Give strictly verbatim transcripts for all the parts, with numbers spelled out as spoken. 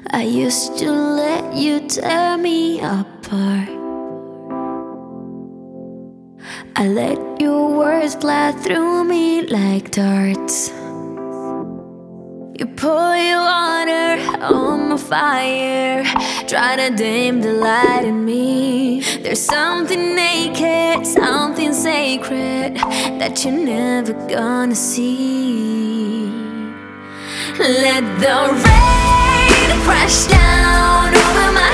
I used to let you tear me apart. I let your words fly through me like darts. You pour your water on my fire, try to dim the light in me. There's something naked, something sacred that you're never gonna see. Let the rain crash down over my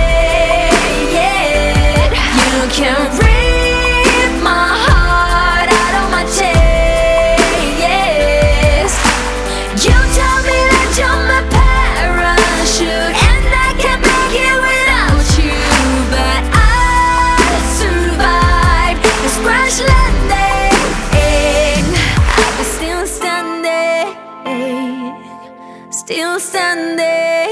head. You can rip my heart out of my chest. You tell me that you're my parachute, and I can't make it without you. But I'll survive this crash landing. I'll be still standing, still standing.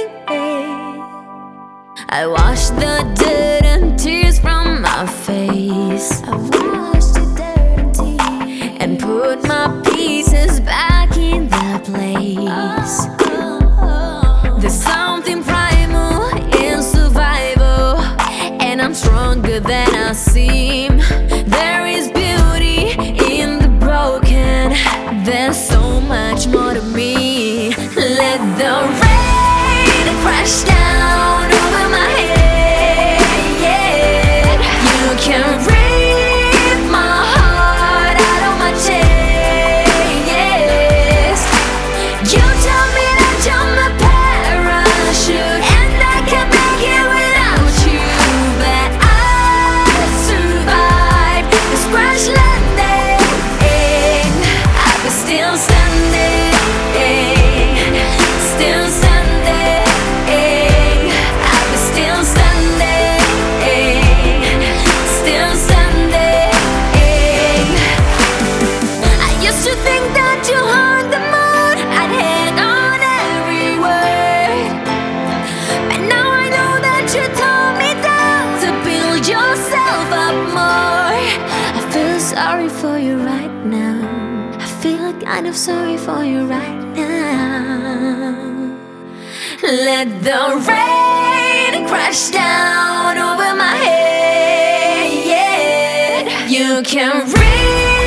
I wash the dirt and tears from my face. I wash the dirt and tears and put my pieces back in their place. There's something primal in survival, and I'm stronger than I seem. There is beauty in the broken. There's so much more to me. Let the rain crash down over my head. You can rip my heart out of my chest. You tell me that you're my parachute, and I can't make it without you. But I'll survive this crash landing. I'll be still standing, still standing. I'll be still standing, still standing. I used to think that you hung the moon, I'd hang on every word. But now I know that you tore me down to build yourself up more. I feel sorry for you right now. I feel kind of sorry for you right now. Let the rain crash down over my head. You can read